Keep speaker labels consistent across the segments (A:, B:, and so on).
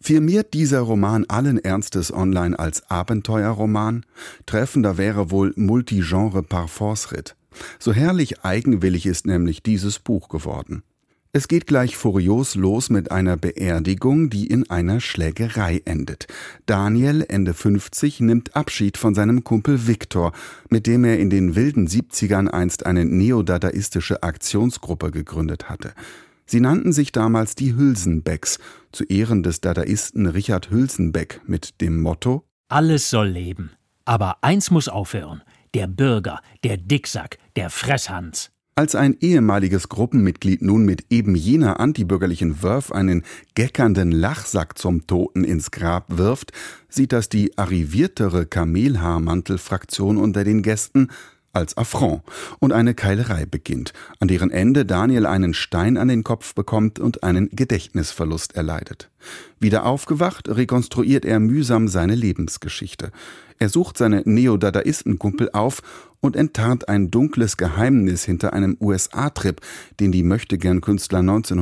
A: Firmiert dieser Roman allen Ernstes online als Abenteuerroman? Treffender wäre wohl Multigenre par force-Ritt. So herrlich eigenwillig ist nämlich dieses Buch geworden. Es geht gleich furios los mit einer Beerdigung, die in einer Schlägerei endet. Daniel, Ende 50, nimmt Abschied von seinem Kumpel Viktor, mit dem er in den wilden 70ern einst eine neodadaistische Aktionsgruppe gegründet hatte. Sie nannten sich damals die Hülsenbecks, zu Ehren des Dadaisten Richard Hülsenbeck mit dem Motto:
B: Alles soll leben, aber eins muss aufhören: der Bürger, der Dicksack, der Fresshans.
A: Als ein ehemaliges Gruppenmitglied nun mit eben jener antibürgerlichen Verve einen geckernden Lachsack zum Toten ins Grab wirft, sieht das die arriviertere Kamelhaarmantel-Fraktion unter den Gästen als Affront und eine Keilerei beginnt, an deren Ende Daniel einen Stein an den Kopf bekommt und einen Gedächtnisverlust erleidet. Wieder aufgewacht, rekonstruiert er mühsam seine Lebensgeschichte. Er sucht seine Neodadaistenkumpel auf und enttarnt ein dunkles Geheimnis hinter einem USA-Trip, den die Möchtegern-Künstler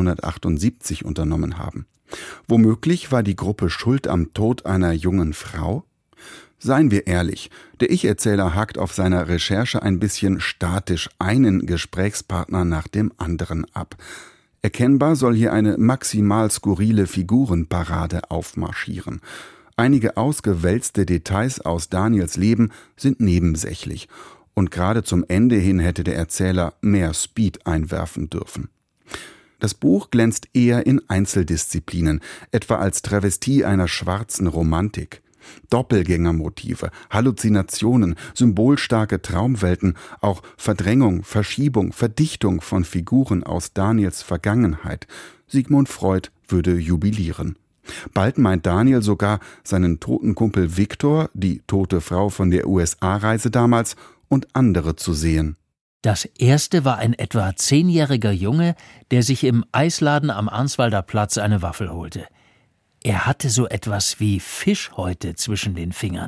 A: 1978 unternommen haben. Womöglich war die Gruppe schuld am Tod einer jungen Frau? Seien wir ehrlich, der Ich-Erzähler hakt auf seiner Recherche ein bisschen statisch einen Gesprächspartner nach dem anderen ab. Erkennbar soll hier eine maximal skurrile Figurenparade aufmarschieren. Einige ausgewälzte Details aus Daniels Leben sind nebensächlich. Und gerade zum Ende hin hätte der Erzähler mehr Speed einwerfen dürfen. Das Buch glänzt eher in Einzeldisziplinen, etwa als Travestie einer schwarzen Romantik. Doppelgängermotive, Halluzinationen, symbolstarke Traumwelten, auch Verdrängung, Verschiebung, Verdichtung von Figuren aus Daniels Vergangenheit. Sigmund Freud würde jubilieren. Bald meint Daniel sogar, seinen toten Kumpel Viktor, die tote Frau von der USA-Reise damals, und andere zu sehen.
B: Das erste war ein etwa 10-jähriger Junge, der sich im Eisladen am Arnswalder Platz eine Waffel holte. Er hatte so etwas wie Fischhäute zwischen den Fingern.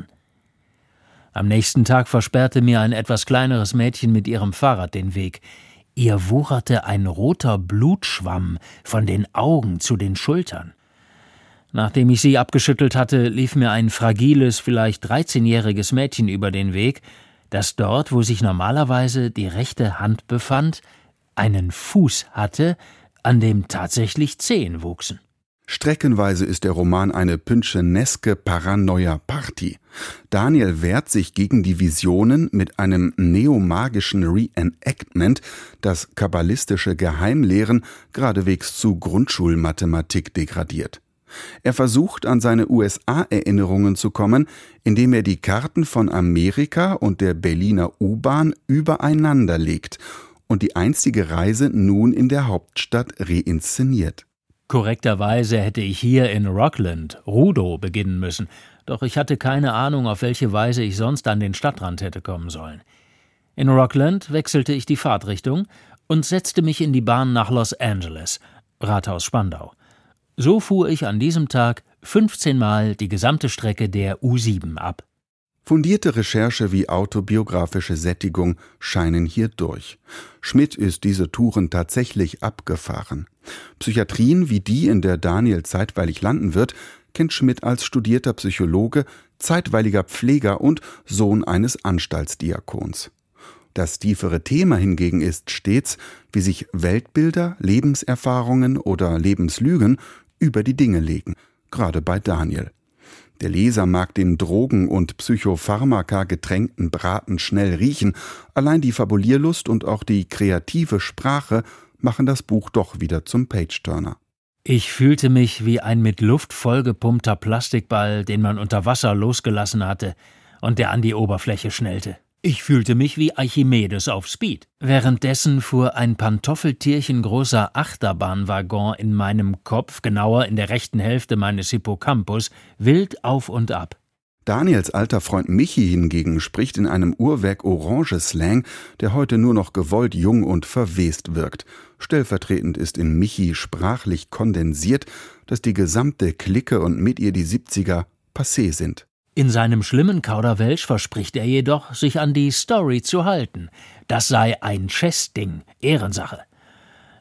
B: Am nächsten Tag versperrte mir ein etwas kleineres Mädchen mit ihrem Fahrrad den Weg. Ihr wucherte ein roter Blutschwamm von den Augen zu den Schultern. Nachdem ich sie abgeschüttelt hatte, lief mir ein fragiles, vielleicht 13-jähriges Mädchen über den Weg, das dort, wo sich normalerweise die rechte Hand befand, einen Fuß hatte, an dem tatsächlich Zehen wuchsen.
A: Streckenweise ist der Roman eine pyncheneske Paranoia-Party. Daniel wehrt sich gegen die Visionen mit einem neomagischen Reenactment, das kabbalistische Geheimlehren geradewegs zu Grundschulmathematik degradiert. Er versucht, an seine USA-Erinnerungen zu kommen, indem er die Karten von Amerika und der Berliner U-Bahn übereinander legt und die einstige Reise nun in der Hauptstadt reinszeniert.
B: Korrekterweise hätte ich hier in Rockland, Rudow, beginnen müssen, doch ich hatte keine Ahnung, auf welche Weise ich sonst an den Stadtrand hätte kommen sollen. In Rockland wechselte ich die Fahrtrichtung und setzte mich in die Bahn nach Los Angeles, Rathaus Spandau. So fuhr ich an diesem Tag 15 Mal die gesamte Strecke der U7 ab.
A: Fundierte Recherche wie autobiografische Sättigung scheinen hier durch. Schmidt ist diese Touren tatsächlich abgefahren. Psychiatrien wie die, in der Daniel zeitweilig landen wird, kennt Schmidt als studierter Psychologe, zeitweiliger Pfleger und Sohn eines Anstaltsdiakons. Das tiefere Thema hingegen ist stets, wie sich Weltbilder, Lebenserfahrungen oder Lebenslügen über die Dinge legen, gerade bei Daniel. Der Leser mag den Drogen- und Psychopharmaka getränkten Braten schnell riechen, allein die Fabulierlust und auch die kreative Sprache machen das Buch doch wieder zum Page-Turner.
B: Ich fühlte mich wie ein mit Luft vollgepumpter Plastikball, den man unter Wasser losgelassen hatte und der an die Oberfläche schnellte. Ich fühlte mich wie Archimedes auf Speed. Währenddessen fuhr ein pantoffeltierchengroßer Achterbahnwaggon in meinem Kopf, genauer in der rechten Hälfte meines Hippocampus, wild auf und ab.
A: Daniels alter Freund Michi hingegen spricht in einem Uhrwerk Orange-Slang, der heute nur noch gewollt jung und verwest wirkt. Stellvertretend ist in Michi sprachlich kondensiert, dass die gesamte Clique und mit ihr die 70er passé sind.
B: In seinem schlimmen Kauderwelsch verspricht er jedoch, sich an die Story zu halten. Das sei ein Chess-Ding, Ehrensache.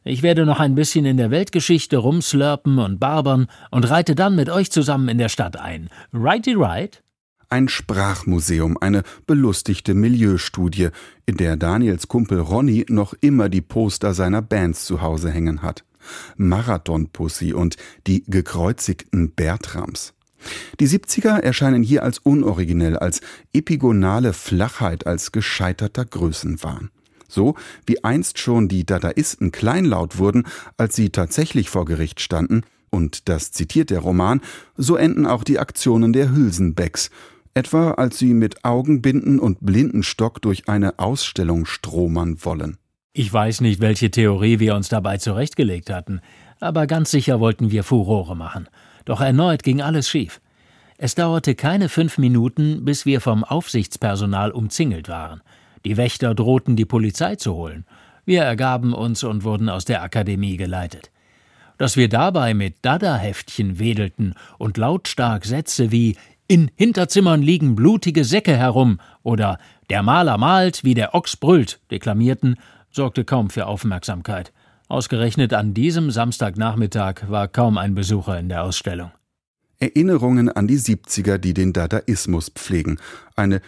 B: Ich werde noch ein bisschen in der Weltgeschichte rumslurpen und barbern und reite dann mit euch zusammen in der Stadt ein. Righty right?
A: Ein Sprachmuseum, eine belustigte Milieustudie, in der Daniels Kumpel Ronny noch immer die Poster seiner Bands zu Hause hängen hat. Marathon-Pussy und die gekreuzigten Bertrams. Die 70er erscheinen hier als unoriginell, als epigonale Flachheit, als gescheiterter Größenwahn. So wie einst schon die Dadaisten kleinlaut wurden, als sie tatsächlich vor Gericht standen, und das zitiert der Roman, so enden auch die Aktionen der Hülsenbecks, etwa als sie mit Augenbinden und Blindenstock durch eine Ausstellung stromern wollen.
B: Ich weiß nicht, welche Theorie wir uns dabei zurechtgelegt hatten, aber ganz sicher wollten wir Furore machen. Doch erneut ging alles schief. Es dauerte keine 5 Minuten, bis wir vom Aufsichtspersonal umzingelt waren. Die Wächter drohten, die Polizei zu holen. Wir ergaben uns und wurden aus der Akademie geleitet. Dass wir dabei mit Dada-Heftchen wedelten und lautstark Sätze wie »In Hinterzimmern liegen blutige Säcke herum« oder »Der Maler malt, wie der Ochs brüllt« deklamierten, sorgte kaum für Aufmerksamkeit. Ausgerechnet an diesem Samstagnachmittag war kaum ein Besucher in der Ausstellung.
A: Erinnerungen an die 70er, die den Dadaismus pflegen, eine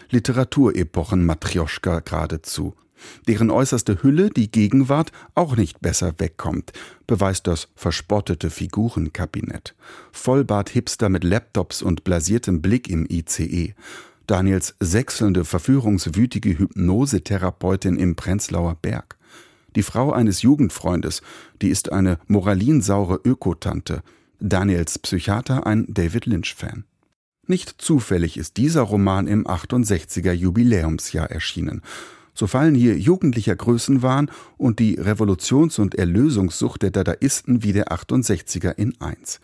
A: Literaturepochen-Matrjoschka geradezu. Deren äußerste Hülle, die Gegenwart, auch nicht besser wegkommt, beweist das verspottete Figurenkabinett. Vollbart-Hipster mit Laptops und blasiertem Blick im ICE. Daniels sechselnde, verführungswütige Hypnosetherapeutin im Prenzlauer Berg. Die Frau eines Jugendfreundes, die ist eine moralinsaure Ökotante. Daniels Psychiater ein David Lynch-Fan. Nicht zufällig ist dieser Roman im 68er Jubiläumsjahr erschienen. So fallen hier jugendlicher Größenwahn und die Revolutions- und Erlösungssucht der Dadaisten wie der 68er in eins.